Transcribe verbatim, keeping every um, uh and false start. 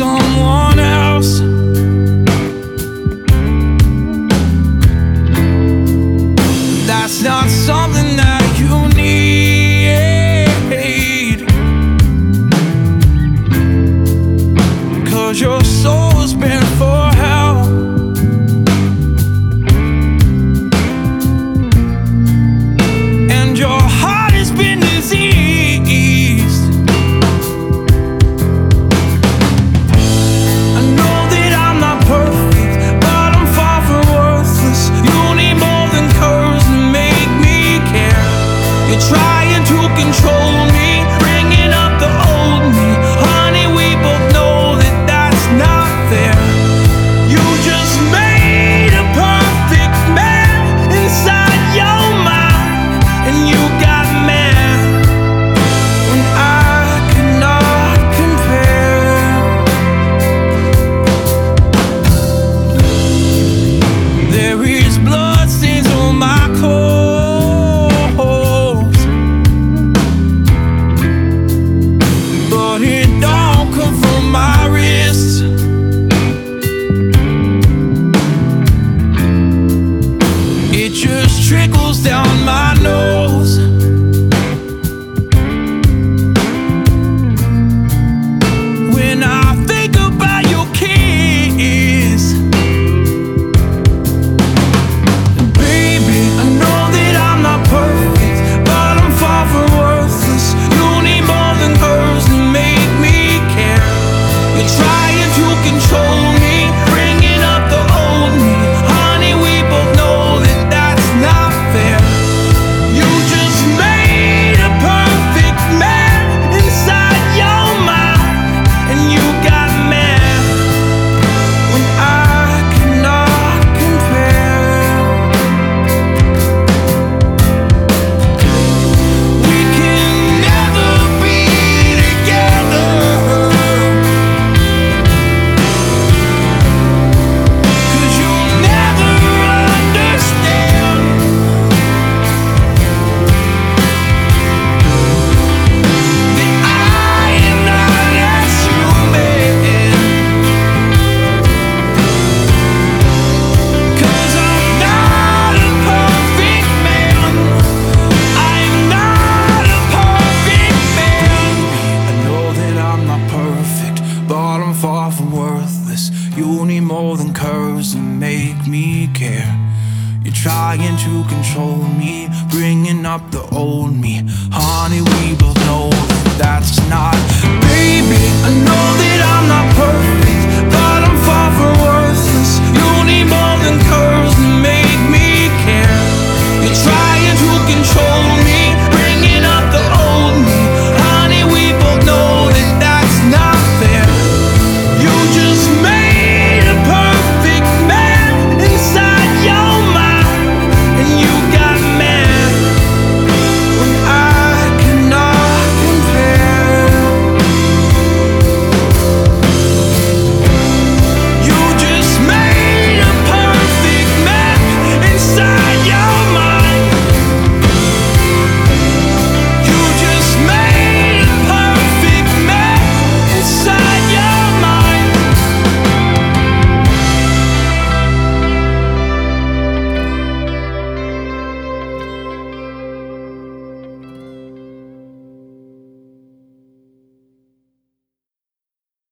someone else. That's not something that you need, 'cause your soul's been for hell. And your heart has been diseased. I know that I'm not perfect, but I'm far from worthless. You need more than curves to make me care. You're trying to control me, bringing up the old me. Honey, we both know that that's not fair. You just made a perfect man inside your mind, and you got mad when I could not compare. There is blood stains on my clothes, but it don't come from my wrists. It just trickles down my nose. When I think about your kiss, baby, I know that I'm not perfect, but I'm far from worthless. You need more than curves to make me care. You're trying to control me, bringing up the old me. Honey, we both know that that's not fair. You just made a perfect man inside your mind, and you got mad when I could not compare. We can never be together, 'cause you'll never understand that I am not as human. 'Cause I'm not a perfect man. I'm not a perfect man. I know that I'm not perfect, but I'm far from worthless. You need more than curves to make me care. You're trying to control me, bringing up the old me.